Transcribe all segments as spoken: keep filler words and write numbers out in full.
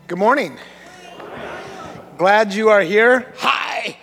Good morning. Glad you are here. Hi.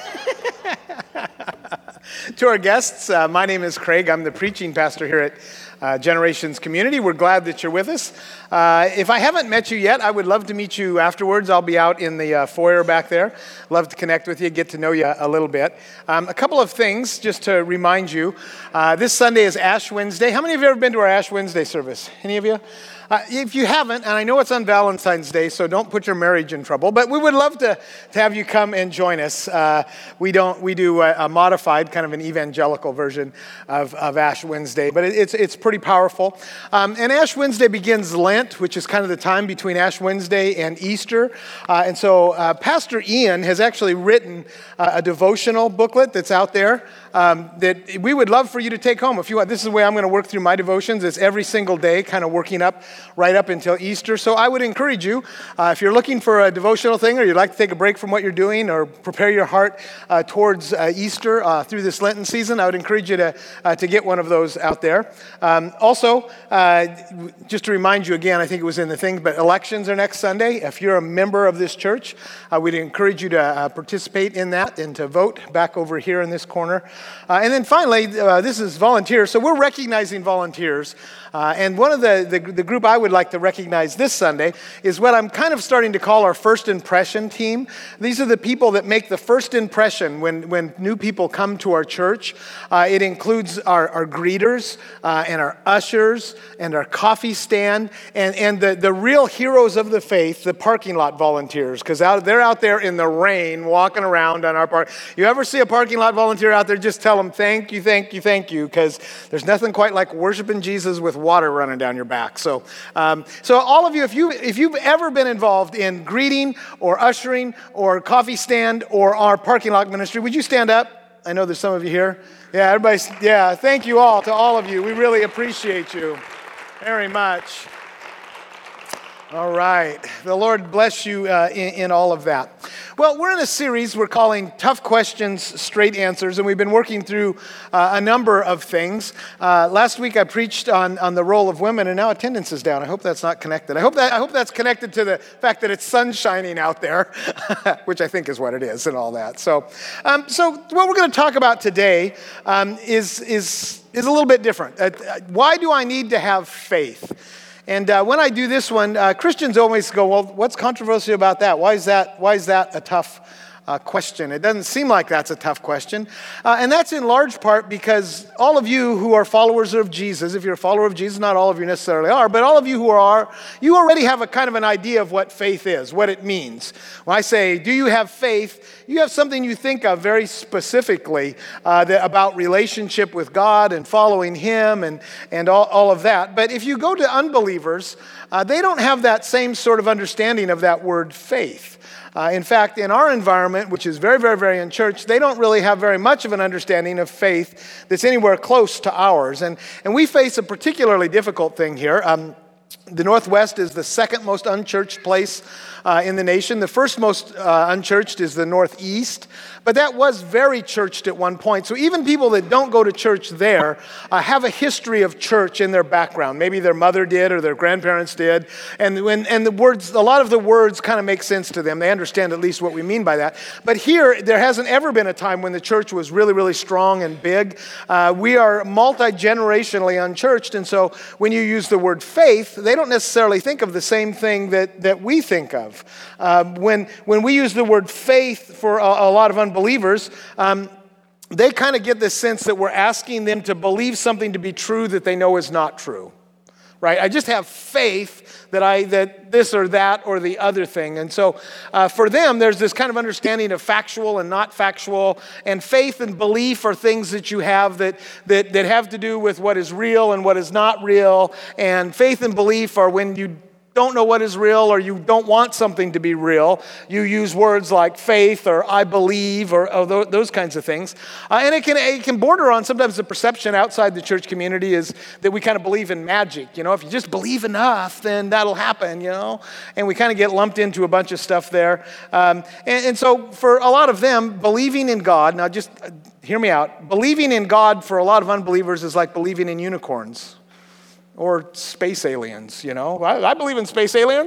To our guests, uh, my name is Craig. I'm the preaching pastor here at uh, Generations Community. We're glad that you're with us. Uh, if I haven't met you yet, I would love to meet you afterwards. I'll be out in the uh, foyer back there. Love to connect with you, get to know you a little bit. Um, a couple of things just to remind you. Uh, this Sunday is Ash Wednesday. How many of you have ever been to our Ash Wednesday service? Any of you? Uh, if you haven't, and I know it's on Valentine's Day, so don't put your marriage in trouble, but we would love to, to have you come and join us. Uh, we don't we do a, a modified, kind of an evangelical version of, of Ash Wednesday, but it, it's it's pretty powerful. Um, and Ash Wednesday begins Lent, which is kind of the time between Ash Wednesday and Easter. Uh, and so uh, Pastor Ian has actually written uh, a devotional booklet that's out there um, that we would love for you to take home. If you want, this is the way I'm going to work through my devotions. It's every single day, kind of working up right up until Easter. So I would encourage you, uh, if you're looking for a devotional thing, or you'd like to take a break from what you're doing, or prepare your heart uh, towards uh, Easter uh, through this Lenten season, I would encourage you to uh, to get one of those out there. Um, also, uh, just to remind you again, I think it was in the thing, but elections are next Sunday. If you're a member of this church, uh, we'd encourage you to uh, participate in that and to vote back over here in this corner. Uh, and then finally, uh, this is volunteers. So we're recognizing volunteers. Uh, and one of the, the, the group I would like to recognize this Sunday is what I'm kind of starting to call our first impression team. These are the people that make the first impression when, when new people come to our church. Uh, it includes our, our greeters uh, and our ushers and our coffee stand and, and the, the real heroes of the faith, the parking lot volunteers, because out, they're out there in the rain walking around on our park. You ever see a parking lot volunteer out there, just tell them thank you, thank you, thank you, because there's nothing quite like worshiping Jesus with water running down your back. So, um, so all of you, if you if you've ever been involved in greeting or ushering or coffee stand or our parking lot ministry, would you stand up? I know there's some of you here. Yeah, everybody's. Yeah, thank you all to all of you. We really appreciate you very much. All right. The Lord bless you uh, in, in all of that. Well, we're in a series we're calling Tough Questions, Straight Answers, and we've been working through uh, a number of things. Uh, last week I preached on, on the role of women, and now attendance is down. I hope that's not connected. I hope that I hope that's connected to the fact that it's sun shining out there, which I think is what it is and all that. So, um, so what we're going to talk about today um, is, is, is a little bit different. Uh, why do I need to have faith? And uh, when I do this one, uh, Christians always go, well, what's controversial about that? Why is that, why is that a tough uh, question? It doesn't seem like that's a tough question. Uh, and that's in large part because all of you who are followers of Jesus, if you're a follower of Jesus, not all of you necessarily are, but all of you who are, you already have a kind of an idea of what faith is, what it means. When I say, do you have faith? You have something you think of very specifically uh, that, about relationship with God and following Him and, and all, all of that. But if you go to unbelievers, uh, they don't have that same sort of understanding of that word faith. Uh, in fact, in our environment, which is very, very, very in church, they don't really have very much of an understanding of faith that's anywhere close to ours. And, and we face a particularly difficult thing here. Um, The Northwest is the second most unchurched place uh, in the nation. The first most uh, unchurched is the Northeast, but that was very churched at one point. So even people that don't go to church there uh, have a history of church in their background. Maybe their mother did or their grandparents did, and when and the words, a lot of the words kind of make sense to them. They understand at least what we mean by that. But here, there hasn't ever been a time when the church was really, really strong and big. Uh, we are multi-generationally unchurched, and so when you use the word faith, they don't necessarily think of the same thing that, that we think of. Uh, when, when we use the word faith for a, a lot of unbelievers, um, they kind of get this sense that we're asking them to believe something to be true that they know is not true. Right? I just have faith that I that this or that or the other thing. And so uh, for them, there's this kind of understanding of factual and not factual. And faith and belief are things that you have that, that, that have to do with what is real and what is not real. And faith and belief are when you don't know what is real or you don't want something to be real, you use words like faith or I believe or, or th- those kinds of things. Uh, and it can it can border on sometimes the perception outside the church community is that we kind of believe in magic. You know, if you just believe enough, then that'll happen, you know. And we kind of get lumped into a bunch of stuff there. Um, and, and so for a lot of them, believing in God, now just uh, hear me out, believing in God for a lot of unbelievers is like believing in unicorns. Or space aliens, you know. I, I believe in space aliens.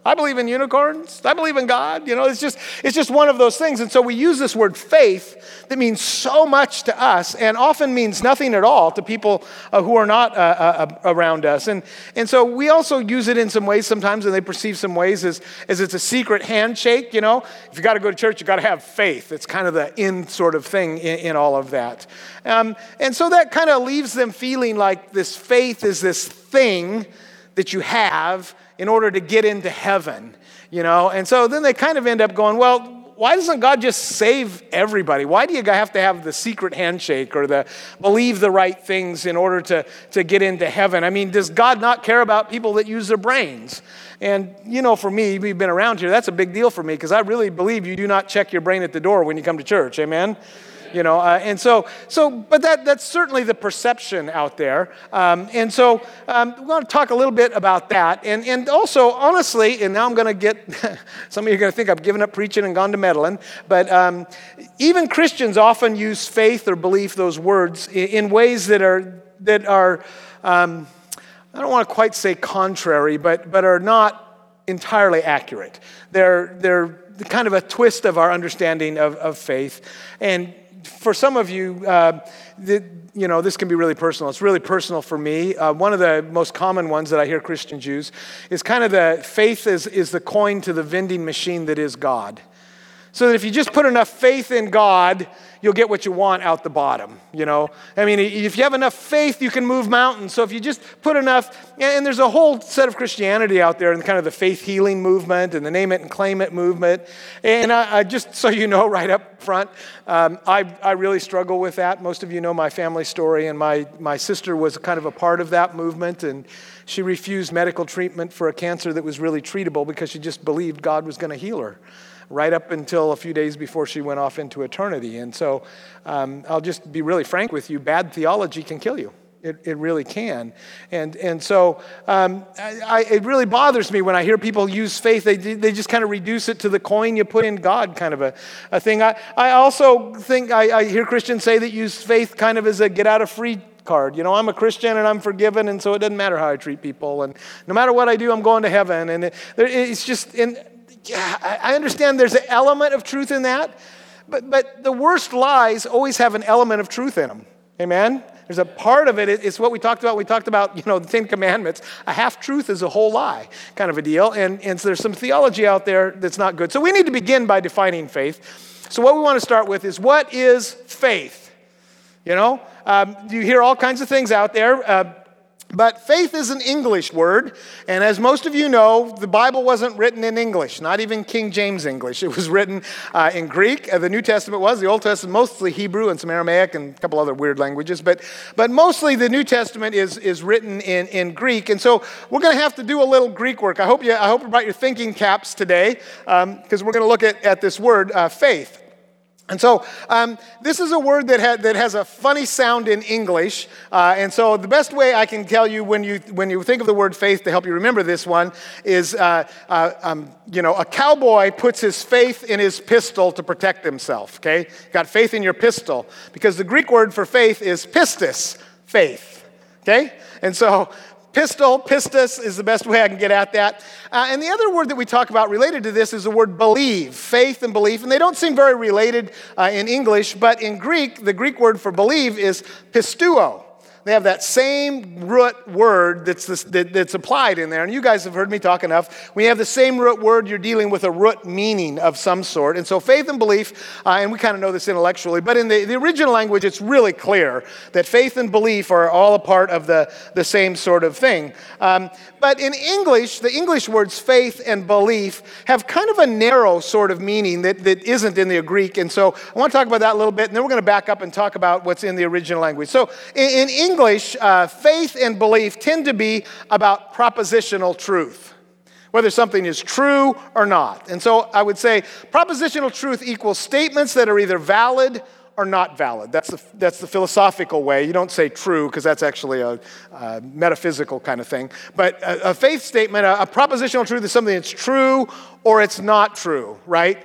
I believe in unicorns. I believe in God. You know, it's just it's just one of those things. And so we use this word faith that means so much to us and often means nothing at all to people uh, who are not uh, uh, around us. And and so we also use it in some ways sometimes, and they perceive some ways as, as it's a secret handshake. You know, if you got to go to church, you got to have faith. It's kind of the in sort of thing in, in all of that. Um, and so that kind of leaves them feeling like this faith is this thing that you have in order to get into heaven, you know? And so then they kind of end up going, well, why doesn't God just save everybody? Why do you have to have the secret handshake or the believe the right things in order to, to get into heaven? I mean, does God not care about people that use their brains? And, you know, for me, we've been around here, that's a big deal for me because I really believe you do not check your brain at the door when you come to church, amen? You know, uh, and so, so, but that that's certainly the perception out there. Um, and so um, we're going to talk a little bit about that. And and also, honestly, and now I'm going to get, some of you are going to think I've given up preaching and gone to meddling, but um, even Christians often use faith or belief, those words, in, in ways that are, that are um, I don't want to quite say contrary, but but are not entirely accurate. They're, they're kind of a twist of our understanding of, of faith. And for some of you, uh, the, you know, this can be really personal. It's really personal for me. Uh, one of the most common ones that I hear Christians use is kind of the faith is, is the coin to the vending machine that is God. So that if you just put enough faith in God, you'll get what you want out the bottom, you know. I mean, if you have enough faith, you can move mountains. So if you just put enough, and there's a whole set of Christianity out there, and kind of the faith healing movement and the name it and claim it movement. And I, I just so you know right up front, um, I, I really struggle with that. Most of you know my family story, and my, my sister was kind of a part of that movement, and she refused medical treatment for a cancer that was really treatable because she just believed God was going to heal her, right up until a few days before she went off into eternity. And so um, I'll just be really frank with you, bad theology can kill you. It, it really can. And and so um, I, I, it really bothers me when I hear people use faith. They they just kind of reduce it to the coin you put in God kind of a, a thing. I, I also think I, I hear Christians say that use faith kind of as a get out of free card. You know, I'm a Christian and I'm forgiven, and so it doesn't matter how I treat people. And no matter what I do, I'm going to heaven. And it, it's just... in. Yeah, I understand there's an element of truth in that, but but the worst lies always have an element of truth in them. Amen? There's a part of it, it's what we talked about. We talked about, you know, the Ten Commandments. A half-truth is a whole lie kind of a deal, and, and so there's some theology out there that's not good. So we need to begin by defining faith. So what we want to start with is, what is faith? You know, um, you hear all kinds of things out there. Uh, But faith is an English word, and as most of you know, the Bible wasn't written in English, not even King James English. It was written uh, in Greek. Uh, the New Testament was, the Old Testament mostly Hebrew and some Aramaic and a couple other weird languages, but but mostly the New Testament is is written in, in Greek, and so we're going to have to do a little Greek work. I hope you I hope you brought your thinking caps today, because um, we're going to look at, at this word, uh, faith. And so um, this is a word that, ha- that has a funny sound in English. Uh, and so the best way I can tell you when you when you think of the word faith to help you remember this one is, uh, uh, um, you know, a cowboy puts his faith in his pistol to protect himself, okay? Got faith in your pistol. Because the Greek word for faith is pistis, faith, okay? And so... Pistol, pistis is the best way I can get at that. Uh, and the other word that we talk about related to this is the word believe, faith and belief. And they don't seem very related uh, in English, but in Greek, the Greek word for believe is pistuo. They have that same root word that's, this, that, that's applied in there. And you guys have heard me talk enough. When you have the same root word, you're dealing with a root meaning of some sort. And so faith and belief, uh, and we kind of know this intellectually, but in the, the original language, it's really clear that faith and belief are all a part of the, the same sort of thing. Um, but in English, the English words faith and belief have kind of a narrow sort of meaning that, that isn't in the Greek. And so I want to talk about that a little bit, and then we're going to back up and talk about what's in the original language. So in, in English, English, uh, faith and belief tend to be about propositional truth, whether something is true or not. And so I would say propositional truth equals statements that are either valid or not valid. That's the, that's the philosophical way. You don't say true because that's actually a, a metaphysical kind of thing. But a, a faith statement, a, a propositional truth is something that's true or it's not true, right?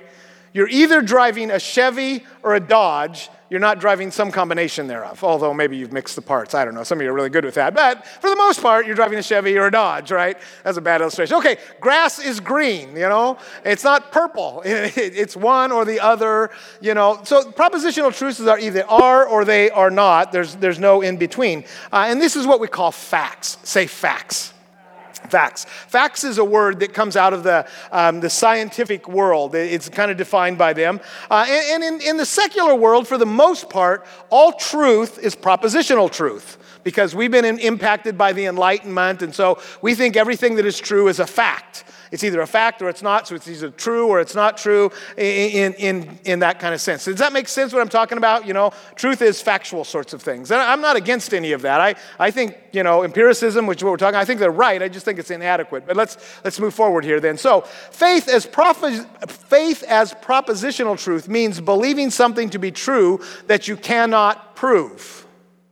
you're either driving a Chevy or a Dodge. You're not driving some combination thereof, although maybe you've mixed the parts. I don't know. Some of you are really good with that. But for the most part, you're driving a Chevy or a Dodge, right? That's a bad illustration. Okay, grass is green, you know. It's not purple. It's one or the other, you know. So propositional truths are either are or they are not. There's, there's no in between. Uh, and this is what we call facts. Say facts. Facts. Facts is a word that comes out of the, um, the scientific world. It's kind of defined by them. Uh, and and in, in the secular world, for the most part, all truth is propositional truth because we've been in, impacted by the Enlightenment, and so we think everything that is true is a fact. It's either a fact or it's not, so it's either true or it's not true in, in, in that kind of sense. Does that make sense what I'm talking about? You know, truth is factual sorts of things. And I'm not against any of that. I, I think, you know, empiricism, which is what we're talking, I think they're right. I just think it's inadequate. But let's let's move forward here then. So faith as propos- faith as propositional truth means believing something to be true that you cannot prove.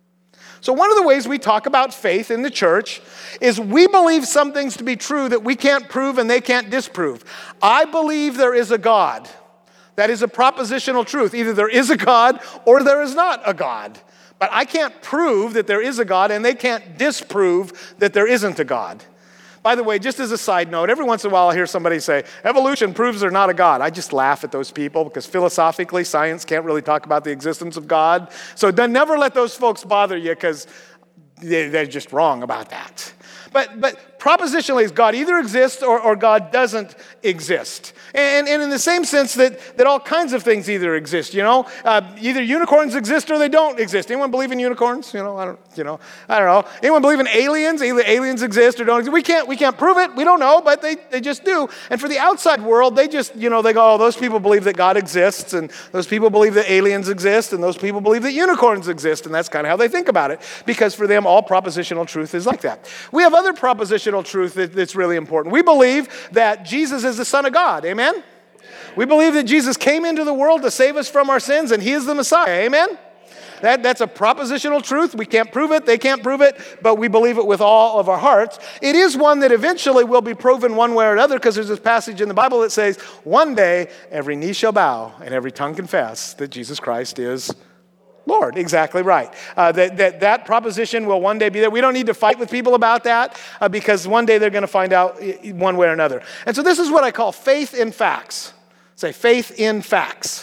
So one of the ways we talk about faith in the church is we believe some things to be true that we can't prove and they can't disprove. I believe there is a God. That is a propositional truth. Either there is a God or there is not a God. But I can't prove that there is a God and they can't disprove that there isn't a God. By the way, just as a side note, every once in a while I hear somebody say, evolution proves there's not a God. I just laugh at those people because philosophically, science can't really talk about the existence of God. So then never let those folks bother you because they, they're just wrong about that. But but propositionally, God either exists or, or God doesn't exist. And, and in the same sense that, that all kinds of things either exist, you know. Uh, either unicorns exist or they don't exist. Anyone believe in unicorns? You know, I don't, you know, I don't know. Anyone believe in aliens? Either aliens exist or don't exist. We can't, we can't prove it. We don't know, but they, they just do. And for the outside world, they just, you know, they go, oh, those people believe that God exists, and those people believe that aliens exist, and those people believe that unicorns exist, and that's kind of how they think about it. Because for them, all propositional truth is like that. We have other propositional truth that, that's really important. We believe that Jesus is the Son of God. Amen? We believe that Jesus came into the world to save us from our sins, and he is the Messiah. Amen? That, that's a propositional truth. We can't prove it. They can't prove it, but we believe it with all of our hearts. It is one that eventually will be proven one way or another because there's this passage in the Bible that says, one day every knee shall bow and every tongue confess that Jesus Christ is Lord. Exactly right. Uh, that, that that proposition will one day be there. We don't need to fight with people about that uh, because one day they're going to find out one way or another. And so this is what I call faith in facts. Say, faith in facts.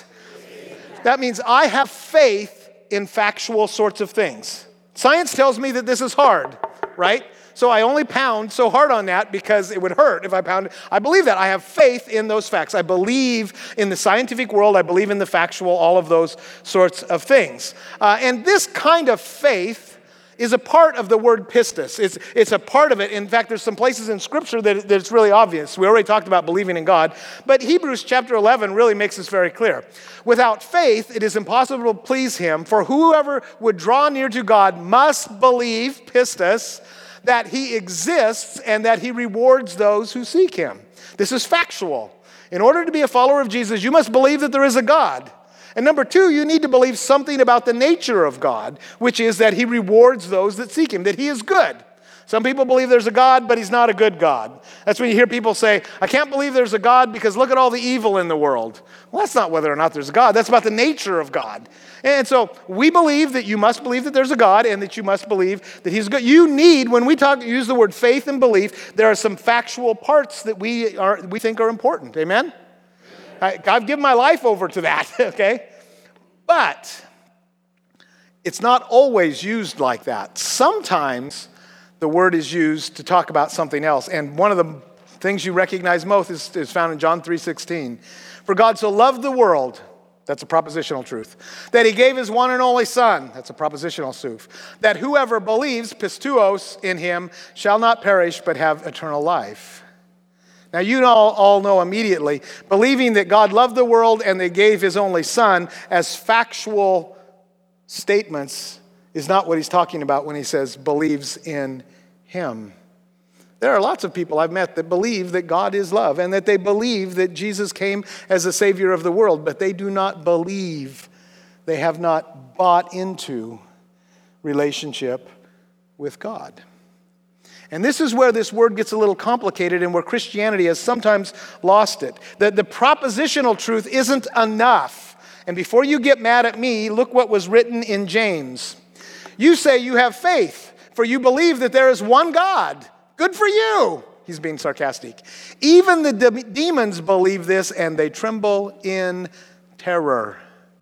That means I have faith in factual sorts of things. Science tells me that this is hard, right? So I only pound so hard on that because it would hurt if I pounded. I believe that. I have faith in those facts. I believe in the scientific world. I believe in the factual, all of those sorts of things. Uh, and this kind of faith is a part of the word pistis. It's, it's a part of it. In fact, there's some places in Scripture that, that it's really obvious. We already talked about believing in God. But Hebrews chapter eleven really makes this very clear. Without faith, it is impossible to please him. For whoever would draw near to God must believe, pistis, that he exists and that he rewards those who seek him. This is factual. In order to be a follower of Jesus, you must believe that there is a God. And number two, you need to believe something about the nature of God, which is that he rewards those that seek him, that he is good. Some people believe there's a God, but he's not a good God. That's when you hear people say, I can't believe there's a God because look at all the evil in the world. Well, that's not whether or not there's a God. That's about the nature of God. And so we believe that you must believe that there's a God and that you must believe that he's good. You need, when we talk, use the word faith and belief, there are some factual parts that we are we think are important. Amen? I, I've given my life over to that, okay? But it's not always used like that. Sometimes the word is used to talk about something else. And one of the things you recognize most is, is found in John three sixteen. For God so loved the world, that's a propositional truth, that he gave his one and only Son, that's a propositional truth, that whoever believes, pistuos, in him shall not perish but have eternal life. Now, you all, all know immediately, believing that God loved the world and they gave his only Son as factual statements is not what he's talking about when he says believes in him. There are lots of people I've met that believe that God is love and that they believe that Jesus came as the Savior of the world, but they do not believe. They have not bought into relationship with God. And this is where this word gets a little complicated and where Christianity has sometimes lost it. That the propositional truth isn't enough. And before you get mad at me, look what was written in James. You say you have faith, for you believe that there is one God. Good for you. He's being sarcastic. Even the de- demons believe this, and they tremble in terror.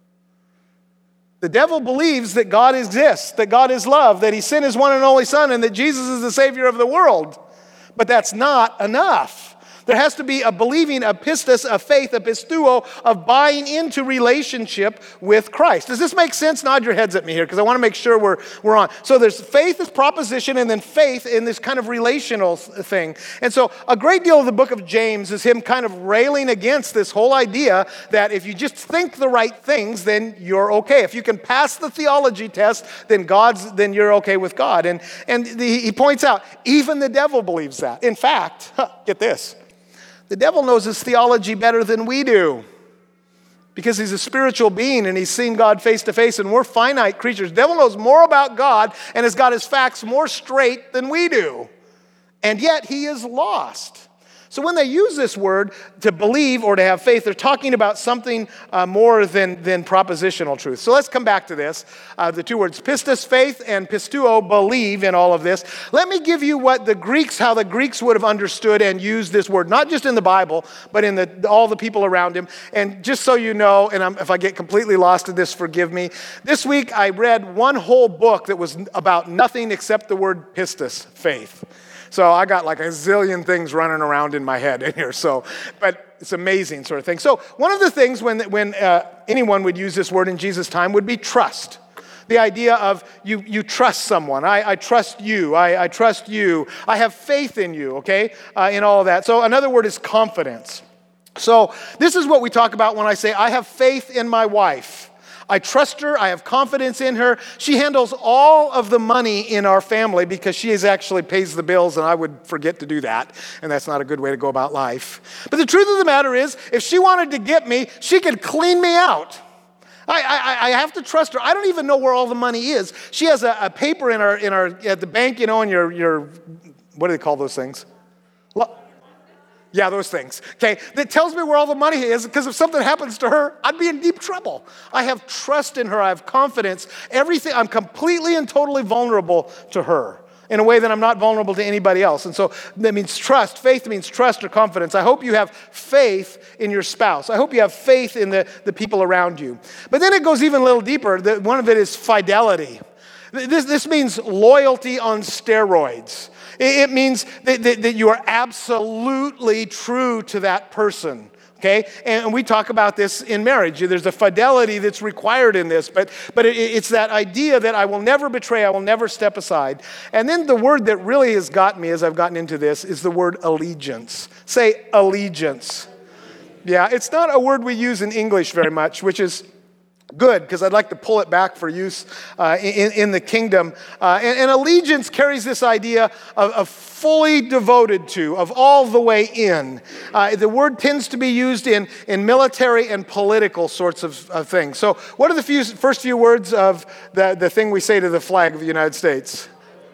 The devil believes that God exists, that God is love, that he sent his one and only Son, and that Jesus is the Savior of the world. But that's not enough. There has to be a believing, a pistis, a faith, a pistuo, of buying into relationship with Christ. Does this make sense? Nod your heads at me here, because I want to make sure we're, we're on. So there's faith as proposition, and then faith in this kind of relational thing. And so a great deal of the book of James is him kind of railing against this whole idea that if you just think the right things, then you're okay. If you can pass the theology test, then God's, then you're okay with God. And, and the, he points out, even the devil believes that. In fact, get this. The devil knows his theology better than we do because he's a spiritual being and he's seen God face to face, and we're finite creatures. The devil knows more about God and has got his facts more straight than we do, and yet he is lost. So when they use this word to believe or to have faith, they're talking about something uh, more than, than propositional truth. So let's come back to this. Uh, the two words, pistis, faith, and pistuo, believe in all of this. Let me give you what the Greeks, how the Greeks would have understood and used this word, not just in the Bible, but in the, all the people around him. And just so you know, and I'm, if I get completely lost in this, forgive me. This week I read one whole book that was about nothing except the word pistis, faith. So I got like a zillion things running around in my head in here. So, but it's amazing sort of thing. So one of the things when when uh, anyone would use this word in Jesus' time would be trust. The idea of you you trust someone. I, I trust you. I, I trust you. I have faith in you, okay, uh, in all of that. So another word is confidence. So this is what we talk about when I say, I have faith in my wife. I trust her. I have confidence in her. She handles all of the money in our family because she is actually pays the bills, and I would forget to do that, and that's not a good way to go about life. But the truth of the matter is, if she wanted to get me, she could clean me out. I, I, I have to trust her. I don't even know where all the money is. She has a, a paper in our in our at the bank, you know, in your your what do they call those things? Lo- Yeah, those things, okay, that tells me where all the money is, because if something happens to her, I'd be in deep trouble. I have trust in her. I have confidence. Everything, I'm completely and totally vulnerable to her in a way that I'm not vulnerable to anybody else. And so that means trust. Faith means trust or confidence. I hope you have faith in your spouse. I hope you have faith in the, the people around you. But then it goes even a little deeper. The, one of it is fidelity. This, this means loyalty on steroids. It means that, that, that you are absolutely true to that person, okay? And we talk about this in marriage. There's a fidelity that's required in this, but, but it, it's that idea that I will never betray, I will never step aside. And then the word that really has gotten me as I've gotten into this is the word allegiance. Say allegiance. Yeah, it's not a word we use in English very much, which is good, because I'd like to pull it back for use uh, in, in the kingdom. Uh, and, and allegiance carries this idea of, of fully devoted to, of all the way in. Uh, the word tends to be used in, in military and political sorts of, of things. So what are the few, first few words of the, the thing we say to the flag of the United States?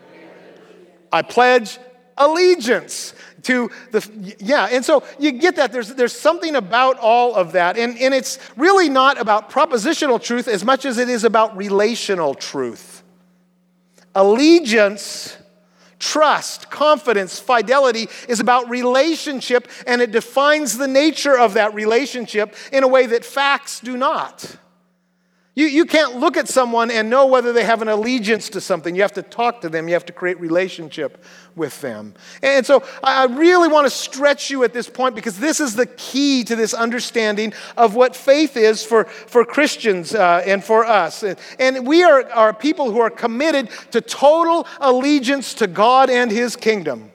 I pledge allegiance to the, yeah, and so you get that. There's there's something about all of that, and, and it's really not about propositional truth as much as it is about relational truth. Allegiance, trust, confidence, fidelity is about relationship, and it defines the nature of that relationship in a way that facts do not. You, you can't look at someone and know whether they have an allegiance to something. You have to talk to them. You have to create relationship with them. And so I really want to stretch you at this point, because this is the key to this understanding of what faith is for, for Christians uh, and for us. And we are, are people who are committed to total allegiance to God and His kingdom.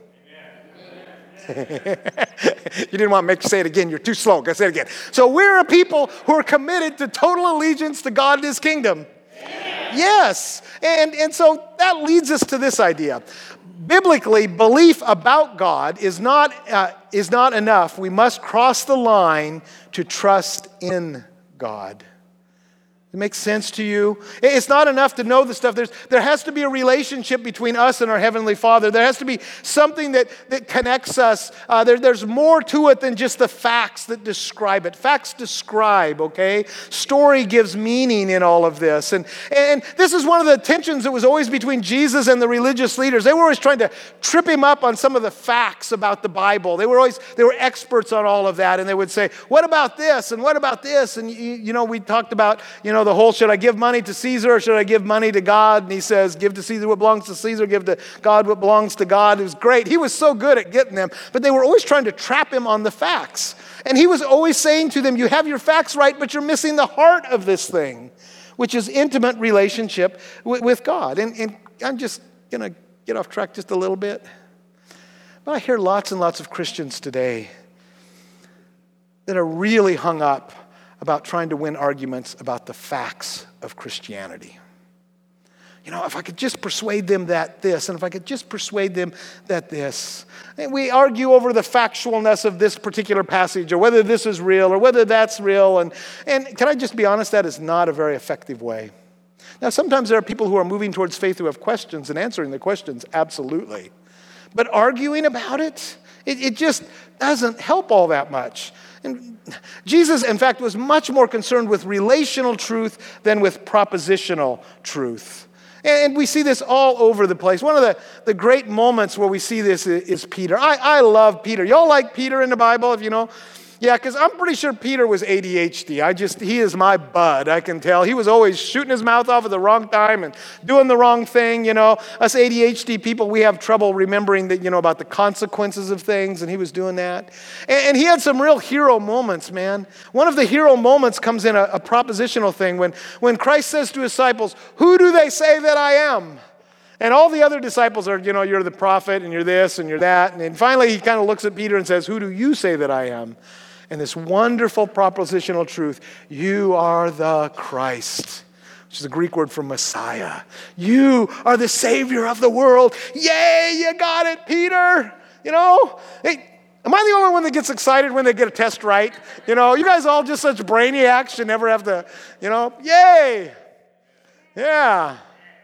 You didn't want to make you say it again. You're too slow. Go say it again. So we're a people who are committed to total allegiance to God and His kingdom. Yes. Yes. And, and so that leads us to this idea. Biblically, belief about God is not, uh, is not enough. We must cross the line to trust in God. It makes sense to you. It's not enough to know the stuff. There's, there has to be a relationship between us and our Heavenly Father. There has to be something that, that connects us. Uh, there, there's more to it than just the facts that describe it. Facts describe, okay? Story gives meaning in all of this. And, and this is one of the tensions that was always between Jesus and the religious leaders. They were always trying to trip him up on some of the facts about the Bible. They were always, they were experts on all of that. And they would say, what about this? And what about this? And, you, you know, we talked about, you know, the whole, should I give money to Caesar or should I give money to God? And he says, give to Caesar what belongs to Caesar, give to God what belongs to God. It was great. He was so good at getting them, but they were always trying to trap him on the facts. And he was always saying to them, you have your facts right, but you're missing the heart of this thing, which is intimate relationship with, with God. And, and I'm just going to get off track just a little bit. But I hear lots and lots of Christians today that are really hung up about trying to win arguments about the facts of Christianity. You know, if I could just persuade them that this, and if I could just persuade them that this. And we argue over the factualness of this particular passage, or whether this is real, or whether that's real. And, and can I just be honest, that is not a very effective way. Now, sometimes there are people who are moving towards faith who have questions and answering the questions, absolutely. But arguing about it, it, it just doesn't help all that much. And Jesus, in fact, was much more concerned with relational truth than with propositional truth. And we see this all over the place. One of the, the great moments where we see this is, is Peter. I, I love Peter. Y'all like Peter in the Bible, if you know? Yeah, because I'm pretty sure Peter was A D H D. I just, he is my bud, I can tell. He was always shooting his mouth off at the wrong time and doing the wrong thing, you know. Us A D H D people, we have trouble remembering that, you know, about the consequences of things, and he was doing that. And, and he had some real hero moments, man. One of the hero moments comes in a, a propositional thing when, when Christ says to his disciples, who do they say that I am? And all the other disciples are, you know, you're the prophet, and you're this, and you're that. And then finally he kind of looks at Peter and says, who do you say that I am? And this wonderful propositional truth, you are the Christ, which is the Greek word for Messiah. You are the Savior of the world. Yay, you got it, Peter. You know, hey, am I the only one that gets excited when they get a test right? You know, you guys all just such brainiacs, you never have to, you know, yay. Yeah.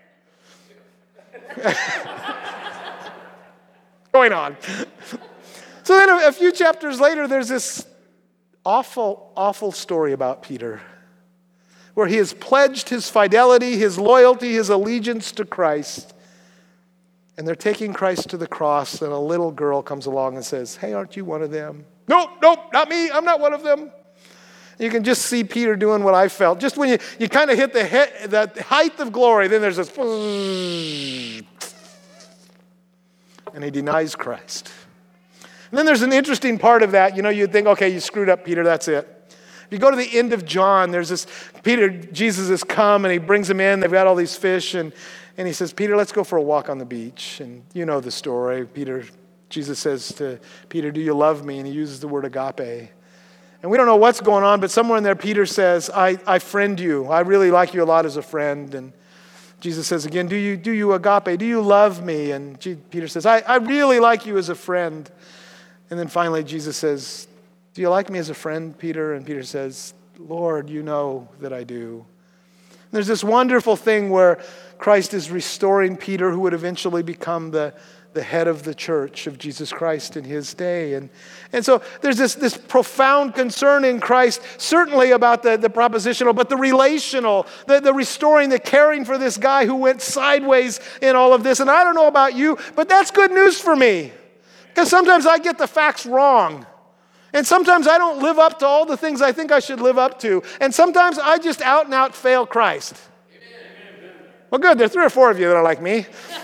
Going on. So then a, a few chapters later, there's this awful, awful story about Peter, where he has pledged his fidelity, his loyalty, his allegiance to Christ. And they're taking Christ to the cross, and a little girl comes along and says, hey, aren't you one of them? Nope, nope, not me. I'm not one of them. You can just see Peter doing what I felt. Just when you, you kind of hit the, he- the height of glory, then there's this, and he denies Christ. And then there's an interesting part of that. You know, you'd think, okay, you screwed up, Peter, that's it. If you go to the end of John, there's this, Peter, Jesus has come and he brings him in. They've got all these fish and, and he says, Peter, let's go for a walk on the beach. And you know the story. Peter, Jesus says to Peter, do you love me? And he uses the word agape. And we don't know what's going on, but somewhere in there, Peter says, I, I friend you. I really like you a lot as a friend. And Jesus says again, do you, do you agape? Do you love me? And G- Peter says, I, I really like you as a friend. And then finally, Jesus says, do you like me as a friend, Peter? And Peter says, Lord, you know that I do. And there's this wonderful thing where Christ is restoring Peter, who would eventually become the, the head of the church of Jesus Christ in his day. And, and so there's this, this profound concern in Christ, certainly about the, the propositional, but the relational, the, the restoring, the caring for this guy who went sideways in all of this. And I don't know about you, but that's good news for me. Because sometimes I get the facts wrong. And sometimes I don't live up to all the things I think I should live up to. And sometimes I just out and out fail Christ. Amen. Well, good. There are three or four of you that are like me.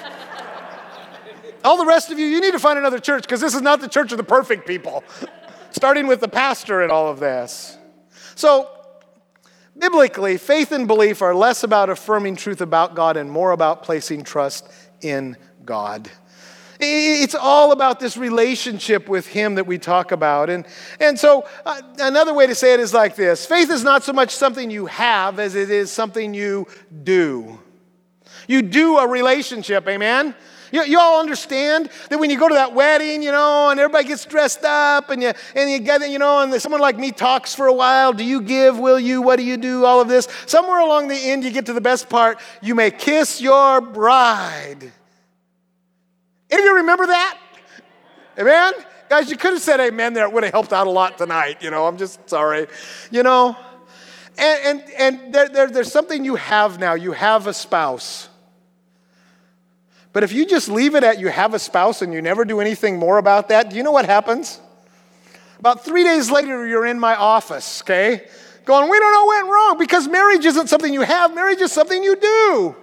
All the rest of you, you need to find another church because this is not the church of the perfect people. Starting with the pastor and all of this. So, biblically, faith and belief are less about affirming truth about God and more about placing trust in God. It's all about this relationship with him that we talk about. And, and so uh, another way to say it is like this. Faith is not so much something you have as it is something you do. You do a relationship, amen? You, you all understand that when you go to that wedding, you know, and everybody gets dressed up, and you and you get, you know, and someone like me talks for a while. Do you give? Will you? What do you do? All of this. Somewhere along the end, you get to the best part. You may kiss your bride. Any of you remember that? Amen? Guys, you could have said amen there. It would have helped out a lot tonight. You know, I'm just sorry. You know, and and, and there, there, there's something you have now. You have a spouse. But if you just leave it at you have a spouse and you never do anything more about that, do you know what happens? About three days later, you're in my office, okay? Going, we don't know what went wrong, because marriage isn't something you have. Marriage is something you do.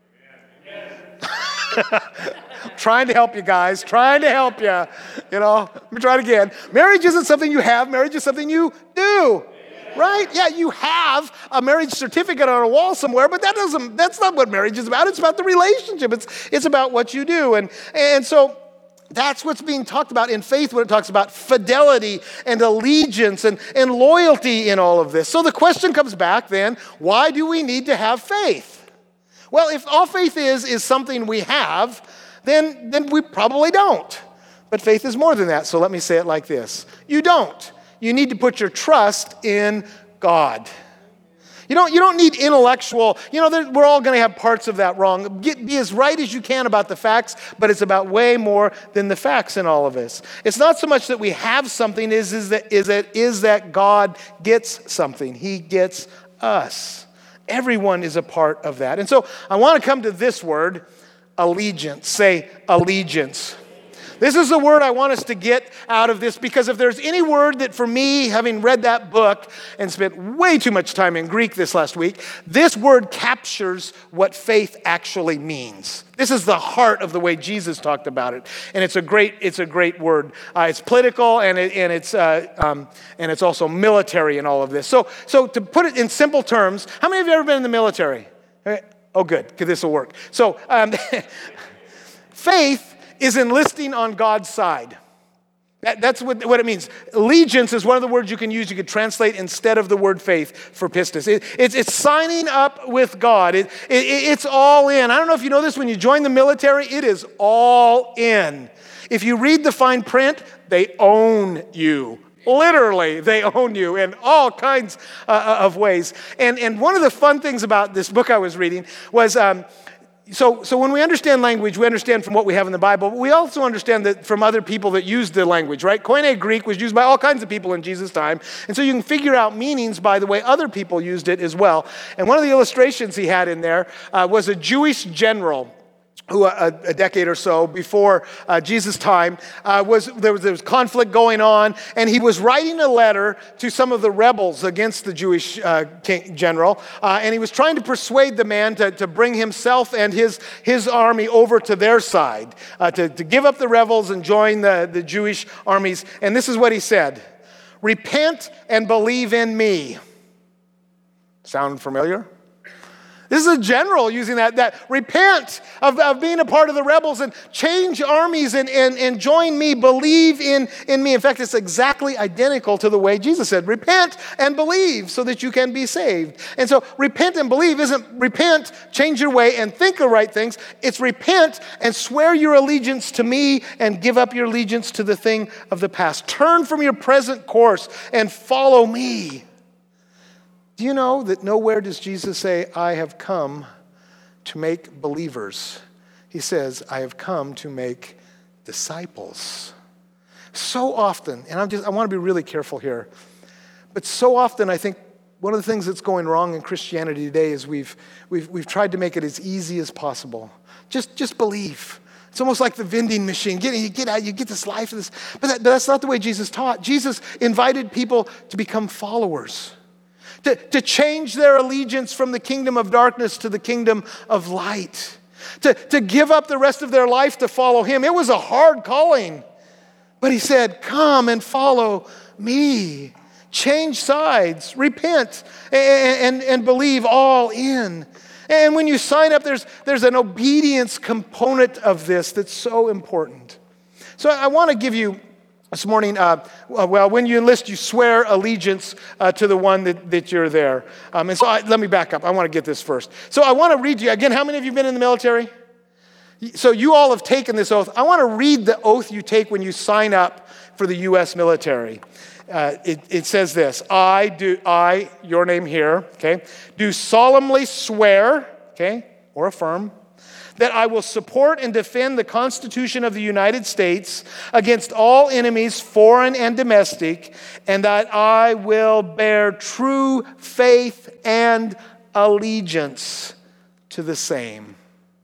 Trying to help you guys, trying to help you. You know, let me try it again. Marriage isn't something you have. Marriage is something you do. Right? Yeah, you have a marriage certificate on a wall somewhere, but that doesn't, that's not what marriage is about. It's about the relationship. It's, it's about what you do. And, and so that's what's being talked about in faith when it talks about fidelity and allegiance and, and loyalty in all of this. So the question comes back then, why do we need to have faith? Well, if all faith is, is something we have, then, then we probably don't. But faith is more than that. So let me say it like this. You don't. You need to put your trust in God. You don't, you don't need intellectual, you know, there, we're all going to have parts of that wrong. Get, be as right as you can about the facts, but it's about way more than the facts in all of this. It's not so much that we have something, is, is, that, is, that, is that God gets something. He gets us. Everyone is a part of that. And so I want to come to this word, allegiance. Say allegiance. This is the word I want us to get out of this, because if there's any word that for me, having read that book and spent way too much time in Greek this last week, this word captures what faith actually means. This is the heart of the way Jesus talked about it, and it's a great, it's a great word. Uh, it's political, and it, and it's uh, um, and it's also military in all of this. So, so to put it in simple terms, how many of you have ever been in the military? Oh, good, because this will work. So, um, faith is enlisting on God's side. That, that's what, what it means. Allegiance is one of the words you can use. You could translate instead of the word faith for pistis. It, it's, it's signing up with God. It, it, it's all in. I don't know if you know this, when you join the military, it is all in. If you read the fine print, they own you. Literally, they own you in all kinds uh, of ways. And, and one of the fun things about this book I was reading was... Um, So, so when we understand language, we understand from what we have in the Bible, but we also understand that from other people that used the language, right? Koine Greek was used by all kinds of people in Jesus' time. And so you can figure out meanings by the way other people used it as well. And one of the illustrations he had in there uh, was a Jewish general who a, a decade or so before uh, Jesus' time, uh, was there, was there was conflict going on, and he was writing a letter to some of the rebels against the Jewish uh, king, general, uh, and he was trying to persuade the man to, to bring himself and his, his army over to their side, uh, to, to give up the rebels and join the, the Jewish armies. And this is what he said: repent and believe in me. Sound familiar? This is a general using that, that repent of, of being a part of the rebels and change armies and, and, and join me, believe in, in me. In fact, it's exactly identical to the way Jesus said, repent and believe so that you can be saved. And so repent and believe isn't repent, change your way and think the right things. It's repent and swear your allegiance to me and give up your allegiance to the thing of the past. Turn from your present course and follow me. Do you know that nowhere does Jesus say, I have come to make believers? He says, I have come to make disciples. So often, and I'm just, I want to be really careful here, but so often I think one of the things that's going wrong in Christianity today is we've, we've, we've tried to make it as easy as possible. Just, just believe. It's almost like the vending machine. Get, you get out, you get this life. This, but, that, but that's not the way Jesus taught. Jesus invited people to become followers. To, to change their allegiance from the kingdom of darkness to the kingdom of light. To, to give up the rest of their life to follow him. It was a hard calling. But he said, come and follow me. Change sides. Repent. And, and, and believe all in. And when you sign up, there's, there's an obedience component of this that's so important. So I want to give you this morning, uh, well, when you enlist, you swear allegiance uh, to the one that, that you're there. Um, and so I, let me back up. I want to get this first. So I want to read you, again, how many of you have been in the military? So you all have taken this oath. I want to read the oath you take when you sign up for the U S military. Uh, it, it says this, I do, I, your name here, okay, do solemnly swear, okay, or affirm, that I will support and defend the Constitution of the United States against all enemies, foreign and domestic, and that I will bear true faith and allegiance to the same.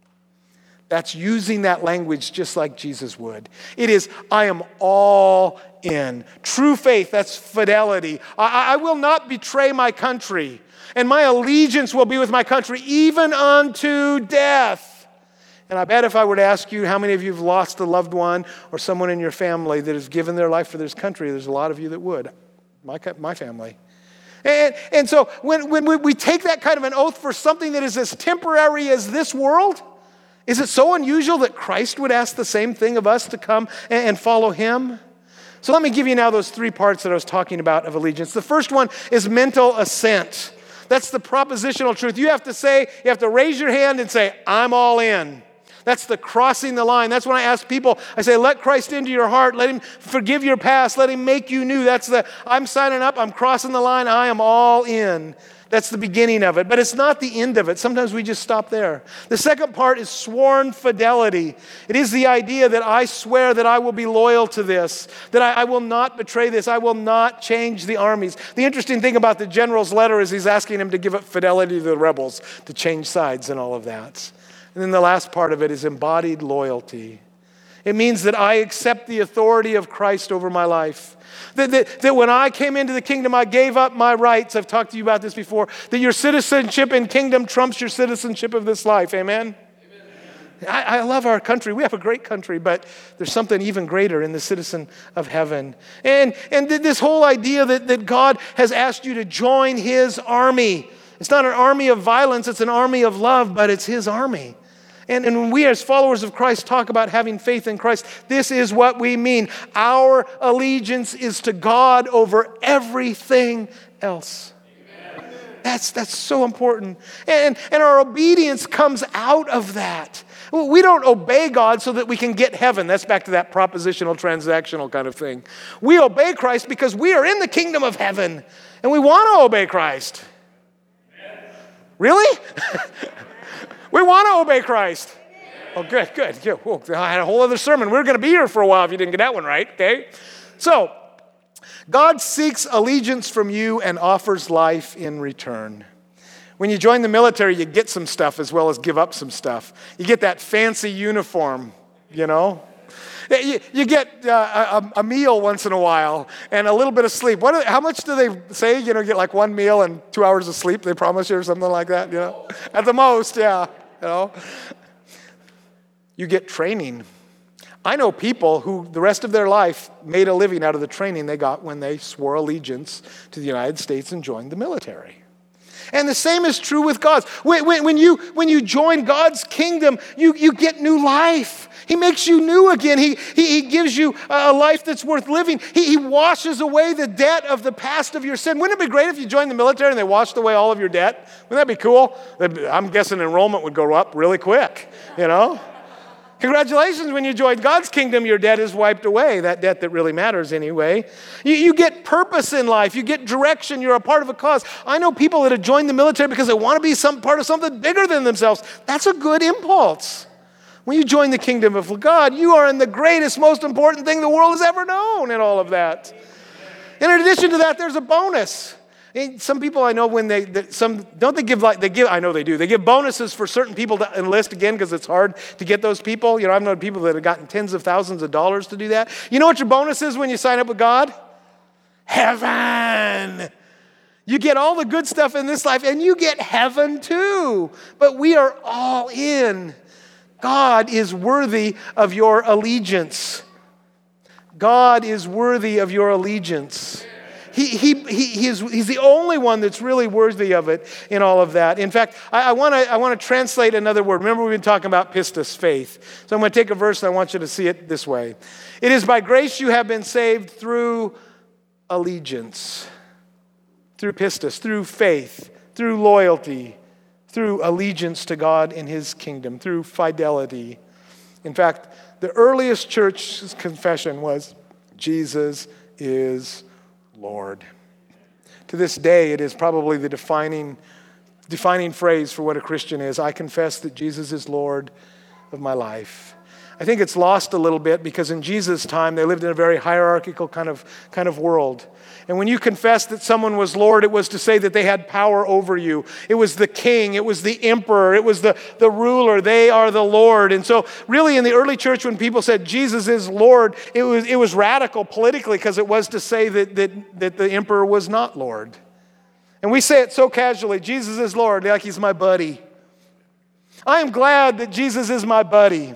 That's using that language just like Jesus would. It is, I am all in. True faith, that's fidelity. I, I will not betray my country, and my allegiance will be with my country even unto death. And I bet if I were to ask you how many of you have lost a loved one or someone in your family that has given their life for this country, there's a lot of you that would. My, my family. And, and so when, when we take that kind of an oath for something that is as temporary as this world, is it so unusual that Christ would ask the same thing of us to come and, and follow him? So let me give you now those three parts that I was talking about of allegiance. The first one is mental assent. That's the propositional truth. You have to say, you have to raise your hand and say, I'm all in. That's the crossing the line. That's when I ask people, I say, let Christ into your heart. Let him forgive your past. Let him make you new. That's the, I'm signing up. I'm crossing the line. I am all in. That's the beginning of it. But it's not the end of it. Sometimes we just stop there. The second part is sworn fidelity. It is the idea that I swear that I will be loyal to this, that I, I will not betray this. I will not change the armies. The interesting thing about the general's letter is he's asking him to give up fidelity to the rebels, to change sides and all of that. And then the last part of it is embodied loyalty. It means that I accept the authority of Christ over my life. That, that, that when I came into the kingdom, I gave up my rights. I've talked to you about this before. That your citizenship in kingdom trumps your citizenship of this life. Amen? Amen. I, I love our country. We have a great country, but there's something even greater in the citizen of heaven. And, and this whole idea that, that God has asked you to join his army. It's not an army of violence. It's an army of love, but it's his army. And, and when we as followers of Christ talk about having faith in Christ, this is what we mean. Our allegiance is to God over everything else. Amen. That's, that's so important. And, and our obedience comes out of that. We don't obey God so that we can get heaven. That's back to that propositional, transactional kind of thing. We obey Christ because we are in the kingdom of heaven, and we want to obey Christ. Really? We want to obey Christ. Oh, good, good. Yeah, well, I had a whole other sermon. We were going to be here for a while if you didn't get that one right, okay? So, God seeks allegiance from you and offers life in return. When you join the military, you get some stuff as well as give up some stuff. You get that fancy uniform, you know? You, you get uh, a, a meal once in a while and a little bit of sleep. What are, how much do they say? You know, get like one meal and two hours of sleep, they promise you, or something like that, you know? At the most, yeah. You know, you get training. I know people who the rest of their life made a living out of the training they got when they swore allegiance to the United States and joined the military. And the same is true with God. When, when, when, you, when you join God's kingdom, you, you get new life. He makes you new again. He, he, he gives you a life that's worth living. He, he washes away the debt of the past of your sin. Wouldn't it be great if you joined the military and they washed away all of your debt? Wouldn't that be cool? I'm guessing enrollment would go up really quick, you know? Congratulations, when you join God's kingdom, your debt is wiped away, that debt that really matters anyway. You, you get purpose in life. You get direction. You're a part of a cause. I know people that have joined the military because they want to be some part of something bigger than themselves. That's a good impulse. When you join the kingdom of God, you are in the greatest, most important thing the world has ever known in all of that. And in addition to that, there's a bonus. Some people I know when they, some don't they give like, they give, I know they do, they give bonuses for certain people to enlist again because it's hard to get those people. You know, I've known people that have gotten tens of thousands of dollars to do that. You know what your bonus is when you sign up with God? Heaven. You get all the good stuff in this life and you get heaven too. But we are all in. God is worthy of your allegiance. God is worthy of your allegiance. He, he, he, he is, he's the only one that's really worthy of it in all of that. In fact, I, I want to I want to translate another word. Remember, we've been talking about pistis, faith. So I'm going to take a verse and I want you to see it this way. It is by grace you have been saved through allegiance, through pistis, through faith, through loyalty, through allegiance to God and his kingdom, through fidelity. In fact, the earliest church's confession was, Jesus is Lord. To this day, it is probably the defining, defining phrase for what a Christian is. I confess that Jesus is Lord of my life. I think it's lost a little bit because in Jesus' time, they lived in a very hierarchical kind of, kind of world. And when you confessed that someone was Lord, it was to say that they had power over you. It was the king. It was the emperor. It was the, the ruler. They are the Lord. And so really in the early church, when people said Jesus is Lord, it was, it was radical politically because it was to say that, that, that the emperor was not Lord. And we say it so casually, Jesus is Lord, like he's my buddy. I am glad that Jesus is my buddy.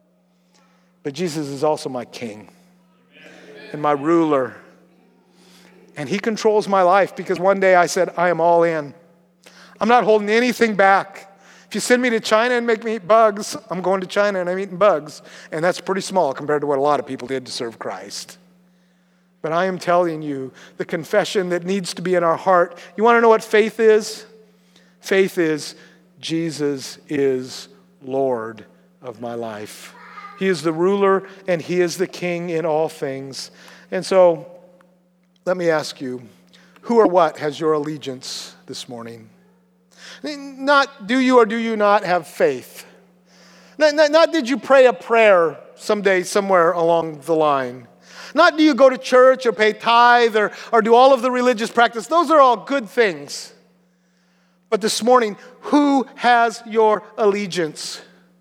But Jesus is also my king and my ruler. And he controls my life because one day I said, I am all in. I'm not holding anything back. If you send me to China and make me eat bugs, I'm going to China and I'm eating bugs. And that's pretty small compared to what a lot of people did to serve Christ. But I am telling you, the confession that needs to be in our heart. You want to know what faith is? Faith is, Jesus is Lord of my life. He is the ruler and he is the king in all things. And so, let me ask you, who or what has your allegiance this morning? Not do you or do you not have faith. Not, not, not did you pray a prayer someday somewhere along the line. Not do you go to church or pay tithe or, or do all of the religious practice. Those are all good things. But this morning, who has your allegiance?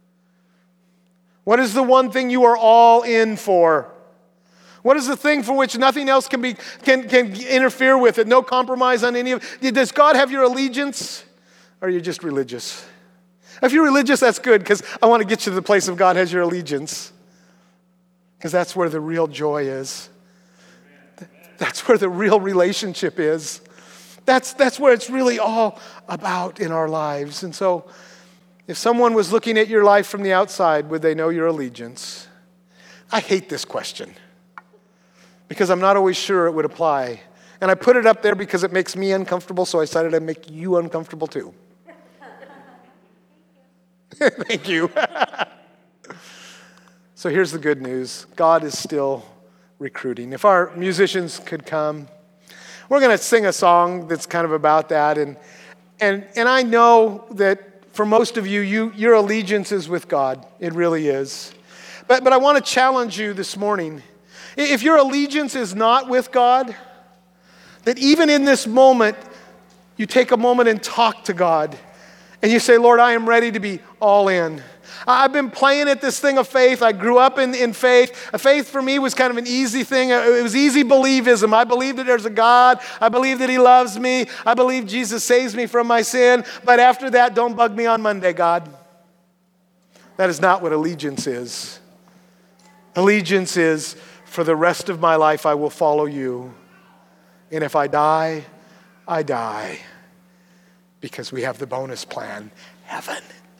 What is the one thing you are all in for? What is the thing for which nothing else can be can, can interfere with it? No compromise on any of it. Does God have your allegiance? Or are you just religious? If you're religious, that's good because I want to get you to the place of God has your allegiance. Because that's where the real joy is. That's where the real relationship is. That's, that's where it's really all about in our lives. And so, if someone was looking at your life from the outside, would they know your allegiance? I hate this question because I'm not always sure it would apply. And I put it up there because it makes me uncomfortable, so I decided I'd make you uncomfortable too. Thank you. So here's the good news. God is still recruiting. If our musicians could come, we're going to sing a song that's kind of about that. And, and, and I know that for most of you, you, your allegiance is with God. It really is. But, but I want to challenge you this morning. If your allegiance is not with God, that even in this moment, you take a moment and talk to God. And you say, Lord, I am ready to be all in. I've been playing at this thing of faith. I grew up in, in faith. Faith for me was kind of an easy thing. It was easy believism. I believe that there's a God. I believe that he loves me. I believe Jesus saves me from my sin. But after that, don't bug me on Monday, God. That is not what allegiance is. Allegiance is, for the rest of my life, I will follow you. And if I die, I die. Because we have the bonus plan, heaven.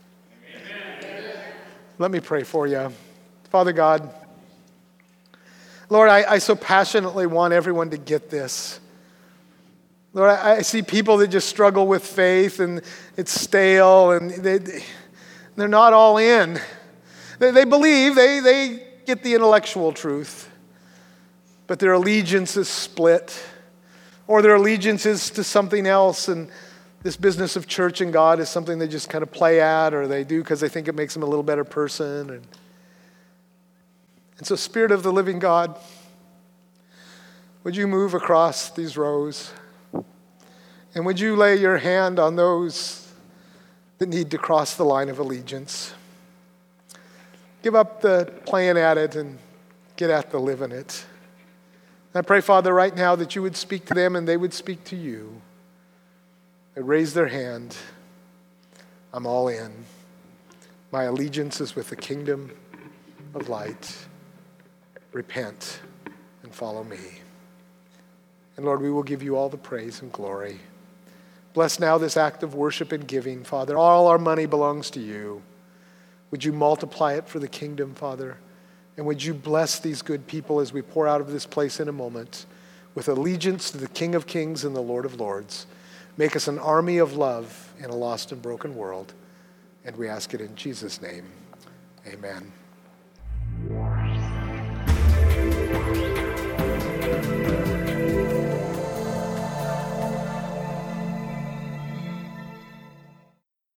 Let me pray for you. Father God, Lord, I, I so passionately want everyone to get this. Lord, I, I see people that just struggle with faith and it's stale and they, they're not all in. They, they believe, they, they get the intellectual truth, but their allegiance is split or their allegiance is to something else, and this business of church and God is something they just kind of play at or they do because they think it makes them a little better person. And, and so, Spirit of the living God, would you move across these rows? And would you lay your hand on those that need to cross the line of allegiance? Give up the playing at it and get at the living it. And I pray, Father, right now that you would speak to them and they would speak to you. They raise their hand. I'm all in. My allegiance is with the kingdom of light. Repent and follow me. And Lord, we will give you all the praise and glory. Bless now this act of worship and giving, Father. All our money belongs to you. Would you multiply it for the kingdom, Father? And would you bless these good people as we pour out of this place in a moment with allegiance to the King of Kings and the Lord of Lords. Make us an army of love in a lost and broken world. And we ask it in Jesus' name. Amen.